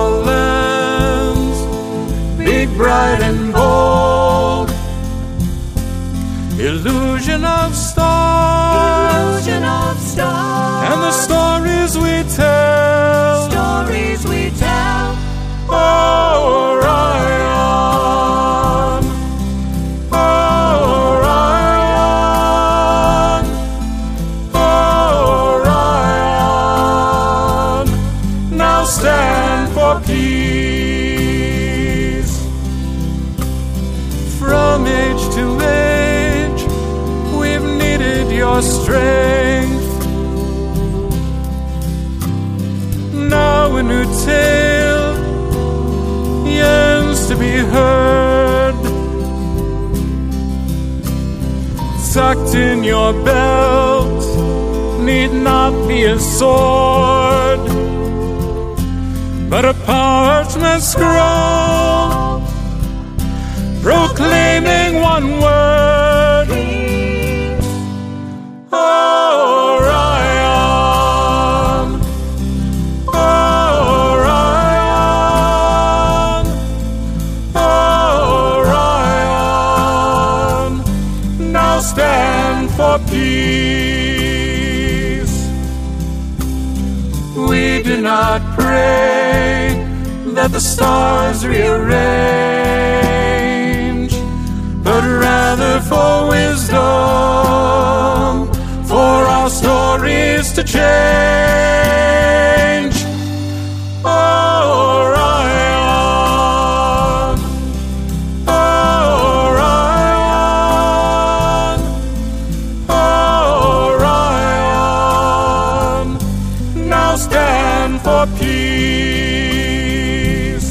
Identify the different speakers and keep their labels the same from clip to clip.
Speaker 1: all lands, big, bright, and bold. Illusion of stars,
Speaker 2: illusion of stars,
Speaker 1: and the stories we tell,
Speaker 2: stories we tell.
Speaker 1: Orion, Orion, Orion, now stand for peace. From age to age, we've needed your strength. Now a new tale yearns to be heard, tucked in your belt, need not be a sword, but a parchment scroll proclaiming one word: Orion, Orion, Orion, now stand for peace. We do not pray that the stars rearrange, but rather for wisdom, for our stories to change. Orion, Orion, Orion, now stand for peace.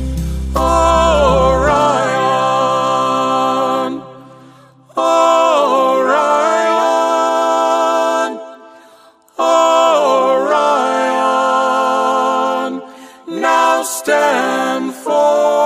Speaker 1: Orion, Orion, Orion, now stand for